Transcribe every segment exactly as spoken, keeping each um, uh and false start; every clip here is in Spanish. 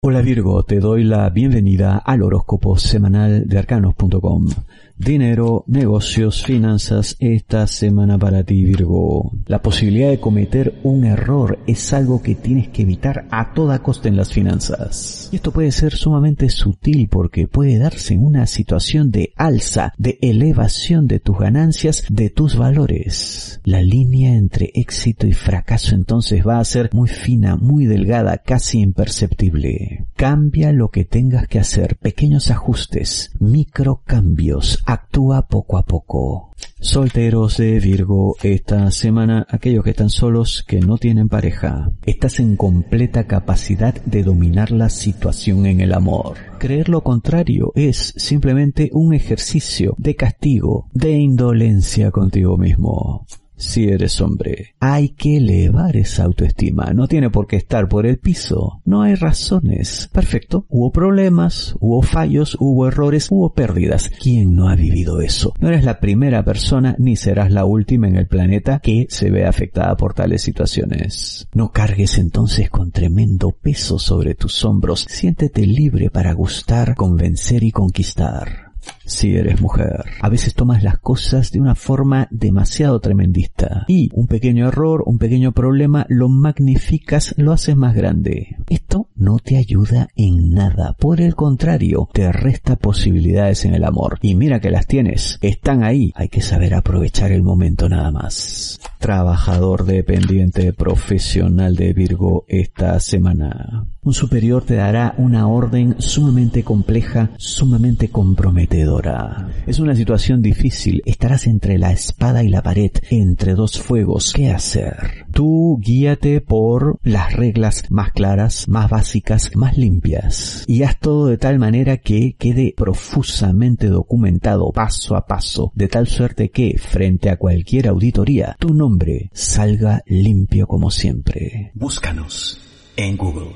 Hola Virgo, te doy la bienvenida al horóscopo semanal de arcanos punto com. Dinero, negocios, finanzas, esta semana para ti, Virgo. La posibilidad de cometer un error es algo que tienes que evitar a toda costa en las finanzas. Y esto puede ser sumamente sutil porque puede darse en una situación de alza, de elevación de tus ganancias, de tus valores. La línea entre éxito y fracaso entonces va a ser muy fina, muy delgada, casi imperceptible. Cambia lo que tengas que hacer, pequeños ajustes, microcambios. Actúa poco a poco. Solteros de Virgo, esta semana, aquellos que están solos, que no tienen pareja, estás en completa capacidad de dominar la situación en el amor. Creer lo contrario es simplemente un ejercicio de castigo, de indolencia contigo mismo. Si eres hombre, hay que elevar esa autoestima. No tiene por qué estar por el piso. No hay razones. Perfecto. Hubo problemas, hubo fallos, hubo errores, hubo pérdidas. ¿Quién no ha vivido eso? No eres la primera persona ni serás la última en el planeta que se ve afectada por tales situaciones. No cargues entonces con tremendo peso sobre tus hombros. Siéntete libre para gustar, convencer y conquistar. Si eres mujer, a veces tomas las cosas de una forma demasiado tremendista y un pequeño error, un pequeño problema, lo magnificas, lo haces más grande. Esto no te ayuda en nada, por el contrario, te resta posibilidades en el amor. Y mira que las tienes, están ahí, hay que saber aprovechar el momento nada más. Trabajador dependiente profesional de Virgo esta semana. Un superior te dará una orden sumamente compleja, sumamente comprometedora. Es una situación difícil, estarás entre la espada y la pared, entre dos fuegos. ¿Qué hacer? Tú guíate por las reglas más claras, más básicas, más limpias. Y haz todo de tal manera que quede profusamente documentado, paso a paso, de tal suerte que, frente a cualquier auditoría, tu nombre salga limpio como siempre. Búscanos en Google.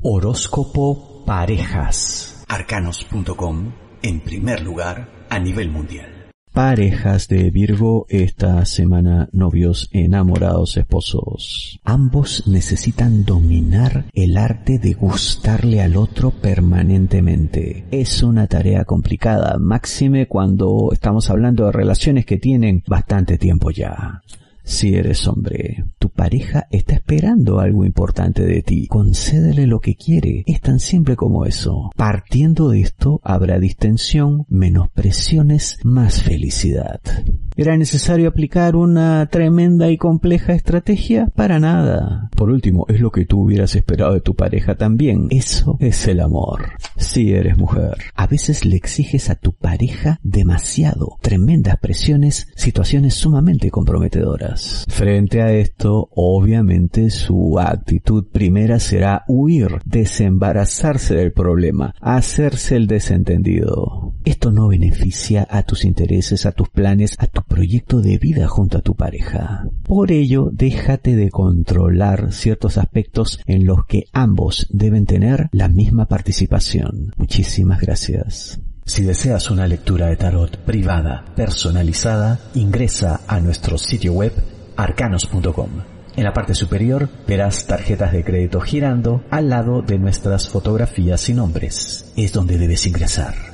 Horóscopo Parejas. arcanos punto com, en primer lugar a nivel mundial. Parejas de Virgo, esta semana novios, enamorados, esposos. Ambos necesitan dominar el arte de gustarle al otro permanentemente. Es una tarea complicada, máxime cuando estamos hablando de relaciones que tienen bastante tiempo ya. Si eres hombre, tu pareja está esperando algo importante de ti. Concédele lo que quiere. Es tan simple como eso. Partiendo de esto, habrá distensión, menos presiones, más felicidad. ¿Era necesario aplicar una tremenda y compleja estrategia? Para nada. Por último, es lo que tú hubieras esperado de tu pareja también. Eso es el amor. Si eres mujer, a veces le exiges a tu pareja demasiado. Tremendas presiones, situaciones sumamente comprometedoras. Frente a esto, obviamente su actitud primera será huir, desembarazarse del problema, hacerse el desentendido. Esto no beneficia a tus intereses, a tus planes, a tu proyecto de vida junto a tu pareja. Por ello, déjate de controlar ciertos aspectos en los que ambos deben tener la misma participación. Muchísimas gracias. Si deseas una lectura de tarot privada, personalizada, ingresa a nuestro sitio web arcanos punto com. En la parte superior verás tarjetas de crédito girando al lado de nuestras fotografías y nombres. Es donde debes ingresar.